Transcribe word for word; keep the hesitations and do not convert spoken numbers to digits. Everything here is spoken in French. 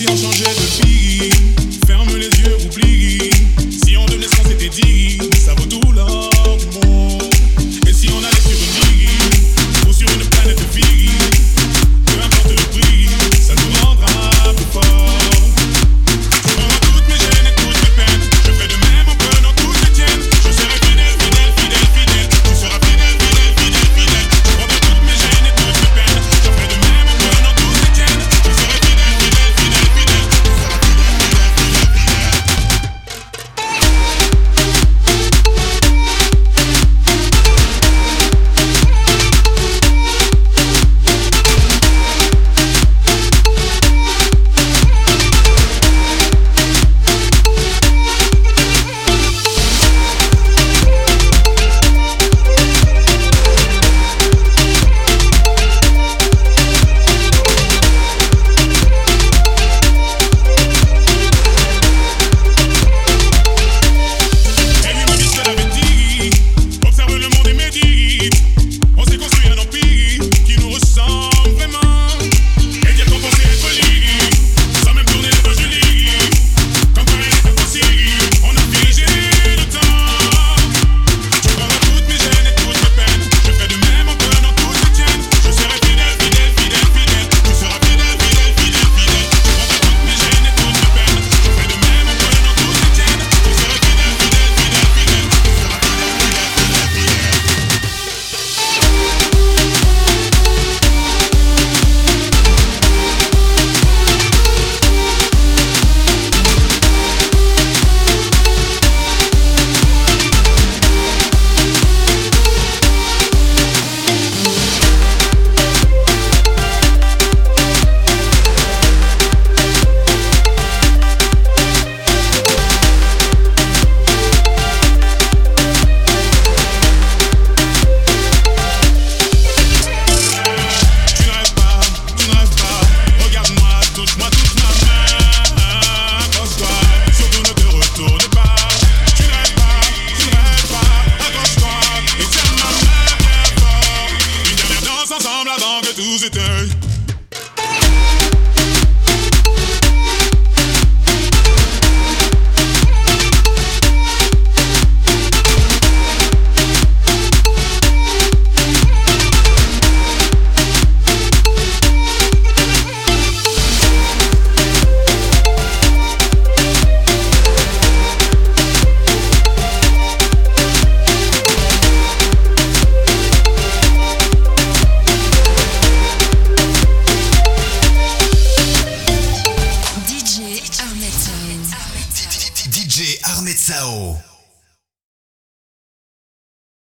si on changeait de vie? Ferme les yeux, oublie. Si on devenait ce qu'on s'était dit, ça vaut tout l'or du monde. Et si on allait sur une île ou sur une planète vie, peu importe le prix, ça nous rendra plus fort. Je prendrai toutes mes gênes et toutes mes peines. Je ferai de même en prenant toutes les tiennes. Je serai fidèle, fidèle, fidèle, fidèle. Tu seras fidèle, fidèle, fidèle, fidèle. Je prendrai toutes mes gênes et toutes mes peines. Je ferai de même en prenant toutes les tiennes. Je serai fidèle, fidèle, fidèle, fidèle. Tu seras fidèle, fidèle, tous éteignent. D J Arnett Sao.